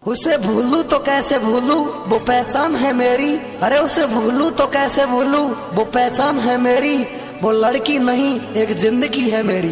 उसे भूलूं तो कैसे भूलूं, वो पहचान है मेरी। अरे उसे भूलूं तो कैसे भूलूं, वो पहचान है मेरी। वो लड़की नहीं एक जिंदगी है मेरी।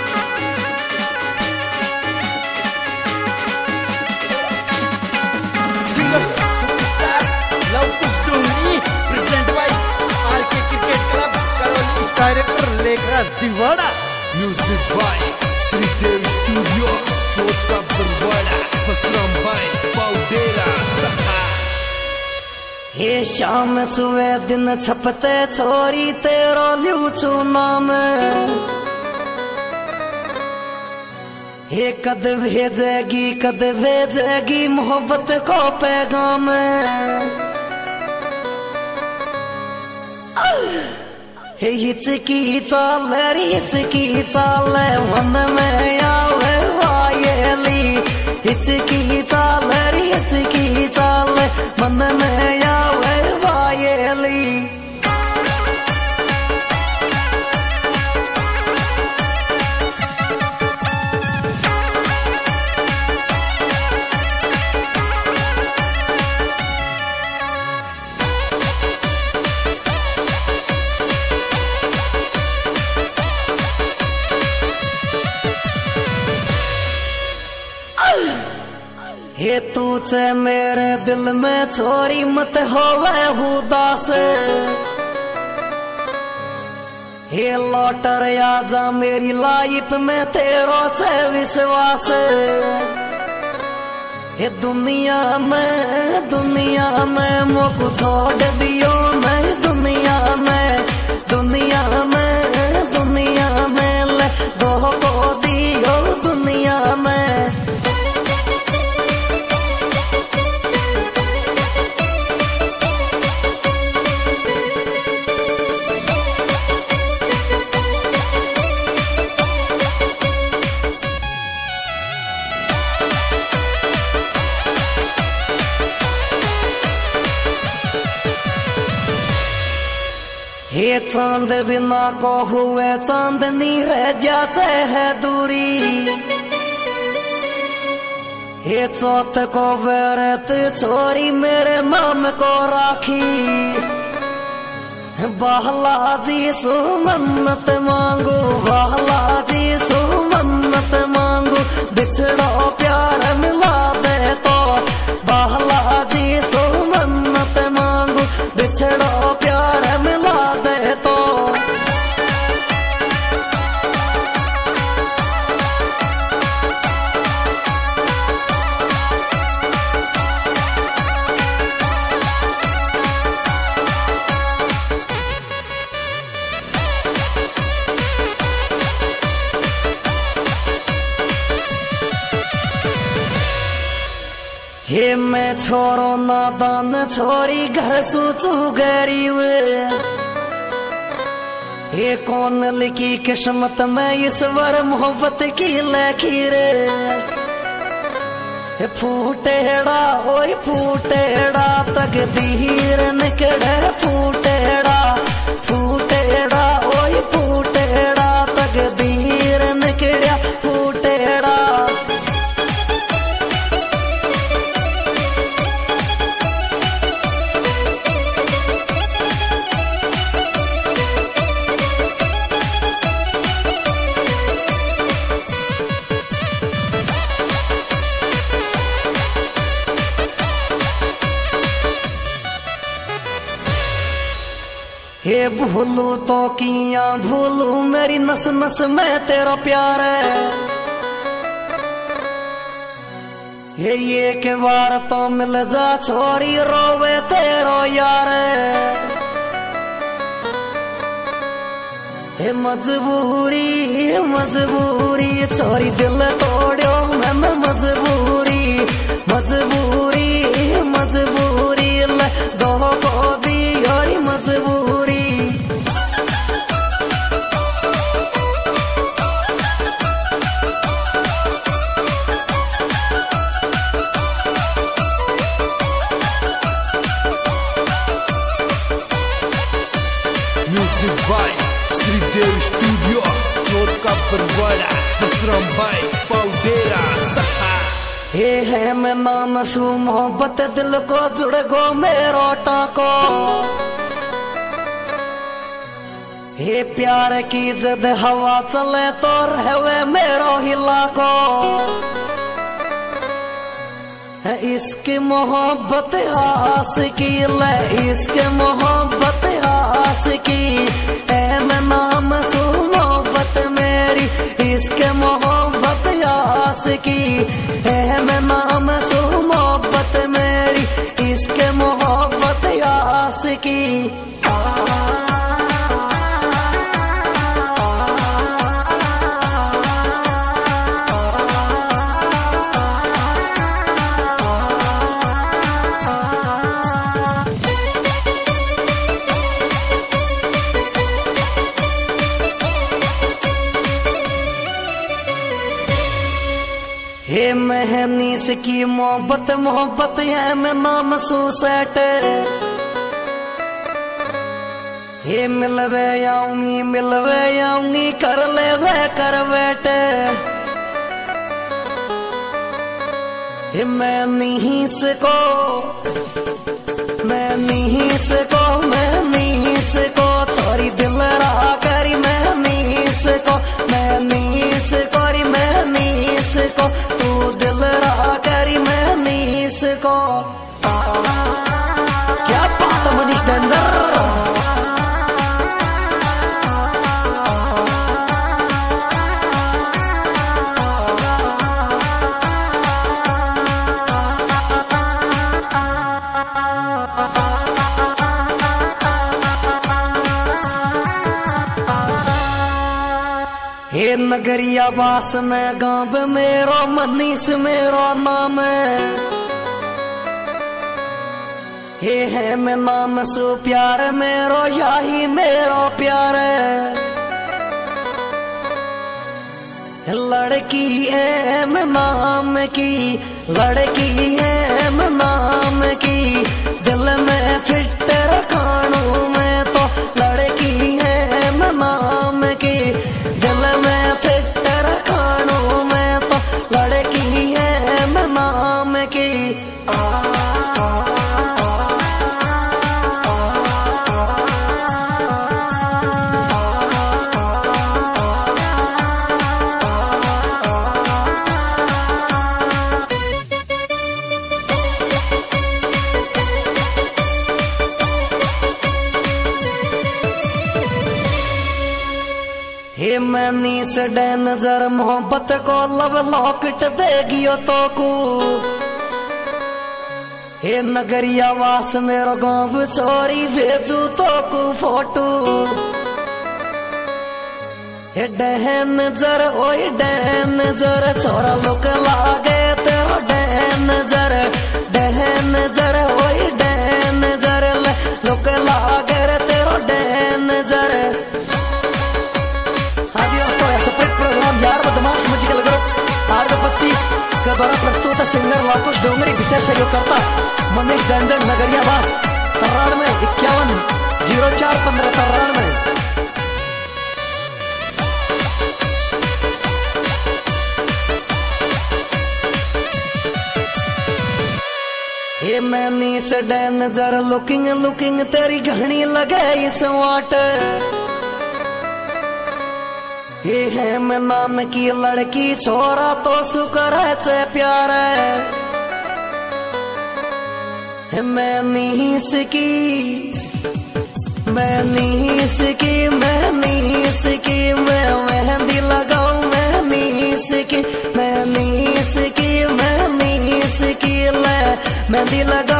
Director Lekhraj Diwara, music by Shridev studio, चोट का बरवाड़ा, फसराम भाई पाउडेरा सहा। हे शाम सुबह दिन छपते छोरी तेरो लियू छू नाम। हे कद भेजेगी मोहब्बत को पैगाम। हे हिचकी चाल मन में आवे वायली। हिचकी चाल मन में आवे वायली। हे तू चे मेरे दिल में छोरी मत होवे उदास। हे लौटर आजा मेरी लाइफ में तेरो चे विश्वास। हे दुनिया में मोको छोड़ दियो मैं। दुनिया में ले दो को दियो दुनिया में। हे चांद बिना को हुए चांदनी रह जाते है दूरी। हे चौथ को व्रत छोरी मेरे नाम को राखी। बालाजी सु मन्नत मांगू, बालाजी सु मन्नत मांगू। बिछड़ो प्यार मिला दे तो बालाजी सु मन्नत मांगू। बिछड़ो प्यार मिला दे तो। हे मैं छोरो नादान छोरी घर सूचू गरीब। हे कौन लिखी किस्मत में ईश्वर मोहब्बत की लकीर। फूटेड़ा ओए फूटेड़ा तकदीर निकले फूटेड़ा। फूटेड़ा ओए फूटेड़ा तकदीर निकलिया फूटेड़ा। हे भूलू तो किया भूलू मेरी नस नस में तेरा प्यार है। हे एक बार तो मिल जा छोरी रोवे तेरो यार। हे मजबूरी छोरी दिल तोड़ो मैं मजबूरी ले दो को दी और मजबूरी। म्यूजिक बाय श्रीदेव स्टूडियो, चोट का बरवाड़ा, फसराम भाई पाउडेरा सहा। हे है मैं नाम सू मोहब्बत दिल को जुड़ गो मेरो टाको। हे प्यार की जद हवा चले तो रहवे मेरो हिला को। इश्क मोहब्बत आस की ले इश्क मोहब्बत आस की है मैं नाम सू मोहब्बत मेरी। इश्क मोहब्बत आस की है मैं नाम सू मोहब्बत मेरी। इश्क मोहब्बत आस की। हे महनीस की मोहब्बत मोहब्बत है मैं नाम सू सेट। हे मिलवे आऊंगी कर ले वे कर बैठ। हे मैं नहीं सको छोरी दिल रहा करी मैं नहीं सको तू दिल रहा करी मैं नहीं सको। क्या बात मनीष डेंजर। हे नगरिया वास में गाँव मेरो मनीष मेरो नाम। हे है मैं नाम सु प्यार मेरो यही मेरो प्यार। लड़की है मैं नाम की लड़की है मैं नाम की दिल में फिट रखाणू मैं तो लड़की है मैं नाम की। दिल में फिट रखाणू मैं तो लड़की है मैं नाम की। हे मनीष डेंजर मोहब्बत को लब लॉकेट देगी तो को। हे नगरिया वास मेरो गाँव छोरी भेजू तो को फोटो। हे डेंजर ओए डेंजर छोरा लुक लागे तेरो डेंजर ओए डेंजर लुक लागे रे तेरो डेंजर। यार बदमाश म्यूजिकल ग्रुप 825 के द्वारा प्रस्तुत सिंगर लाकुश डोंगरी विशेष सहयोगकर्ता मनीष डेंजर नगरिया वास 93 51 04 15 93। हे मनीष डेंजर लुकिंग तेरी घनी लगे इस वाट। ये है मैं नाम की लड़की छोरा तो सुकर है प्यार। मैं नहीं सकी मैं मेहंदी लगाऊं मैं नहीं सकी ले मेहंदी लगा